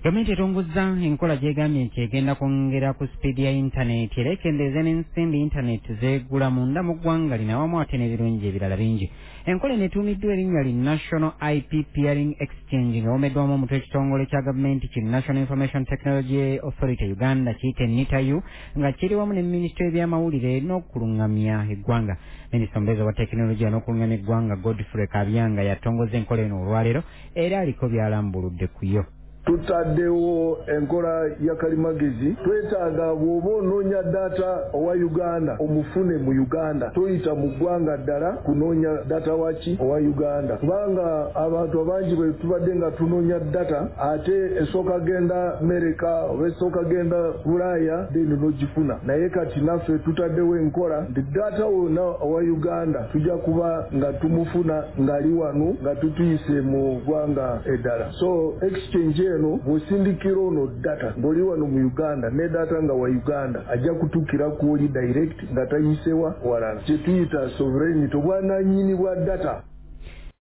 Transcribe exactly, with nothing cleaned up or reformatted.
Gavumenti etongozza enkola gy'egambye nti egenda kwongera ku sipiidi ya intaneti era ekendeeza n'ensimbi intaneti zeegula munda mu ggwanga lino awamu ate n'ebirungi ebirala bingi. Enkola eno etuumiddwa erinnya li National I P Peering Exchange ng'awomeddwamu omutwe w'ekitongole kya gavumenti ki National Information Technology Authority Uganda kiyite NITAU nga kiri wamu ne minisitule y'ebyamawulire n'okuluŋŋamya eggwanga. Minisita omubeezi wa tekinologiya n'okuluŋŋamya eggwanga Godfrey Kabyanga yatongoza enkola eno olwaleero era aliko by'alambuludde ku yo. Tutaddewo enkola ya kalimagezi twetaaga bw'oba onoonya data owa Uganda omufune mu Uganda toyita mu ggwanga ddala kunoonya data waki owa Uganda kubanga abantu abangi bwe tubadde nga tunoonya data ate esooka genda Amerika oba esooka genda Bulaaya then n'ogifuna naye kati naffe tutaddewo enkola nti data wonna owa Uganda tujja kuba nga tumufuna ng'ali wano nga tutuyise mu ggwanga eddala so exchange eno bw'osindikira ono data ng'oli wano mu Uganda ne data nga wa Uganda ajja kutuukira kw'oli direct nga tayisewa walala kye tuyita sovereignty obwanannyini bwa data